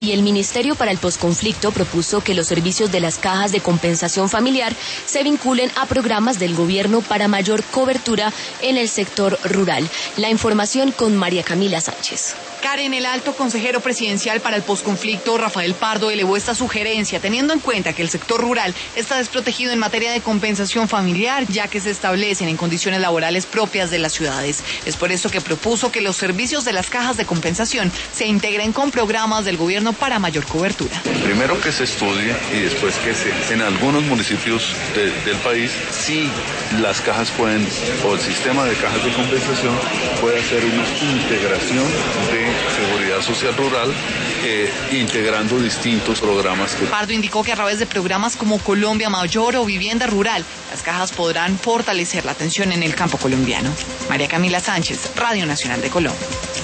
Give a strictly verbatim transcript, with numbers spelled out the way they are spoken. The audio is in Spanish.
Y el Ministerio para el Posconflicto propuso que los servicios de las cajas de compensación familiar se vinculen a programas del gobierno para mayor cobertura en el sector rural. La información con María Camila Sánchez. Karen, el alto consejero presidencial para el posconflicto, Rafael Pardo, elevó esta sugerencia, teniendo en cuenta que el sector rural está desprotegido en materia de compensación familiar, ya que se establecen en condiciones laborales propias de las ciudades. Es por eso que propuso que los servicios de las cajas de compensación se integren con programas del gobierno para mayor cobertura. Primero que se estudie y después que se, en algunos municipios de, del país, sí las cajas pueden, o el sistema de cajas de compensación puede hacer una integración de seguridad social rural, eh, integrando distintos programas. Que... Pardo indicó que a través de programas como Colombia Mayor o Vivienda Rural, las cajas podrán fortalecer la atención en el campo colombiano. María Camila Sánchez, Radio Nacional de Colombia.